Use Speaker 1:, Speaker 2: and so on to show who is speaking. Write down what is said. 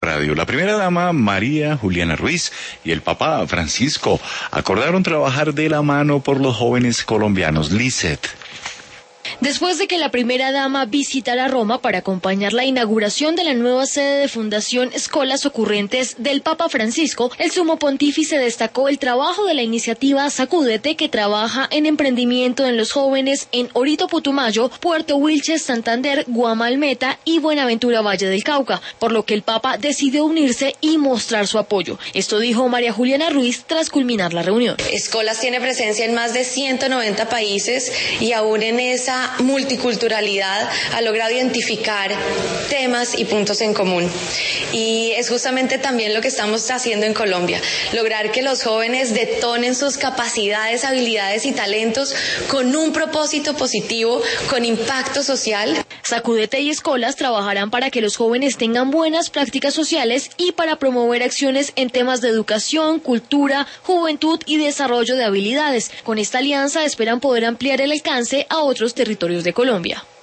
Speaker 1: Radio. La primera dama, María Juliana Ruiz, y el Papa Francisco acordaron trabajar de la mano por los jóvenes colombianos. Lizeth.
Speaker 2: Después de que la primera dama visitara Roma para acompañar la inauguración de la nueva sede de Fundación Escolas Ocurrentes del Papa Francisco, el sumo pontífice destacó el trabajo de la iniciativa Sacúdete, que trabaja en emprendimiento en los jóvenes en Orito Putumayo, Puerto Wilches, Santander, Guamalmeta y Buenaventura Valle del Cauca, por lo que el Papa decidió unirse y mostrar su apoyo. Esto dijo María Juliana Ruiz tras culminar la reunión.
Speaker 3: Escolas tiene presencia en más de 190 países y aún en esa multiculturalidad ha logrado identificar temas y puntos en común. Y es justamente también lo que estamos haciendo en Colombia, lograr que los jóvenes detonen sus capacidades, habilidades y talentos con un propósito positivo, con impacto social.
Speaker 2: Sacúdete y Escolas trabajarán para que los jóvenes tengan buenas prácticas sociales y para promover acciones en temas de educación, cultura, juventud y desarrollo de habilidades. Con esta alianza esperan poder ampliar el alcance a otros territorios de Colombia.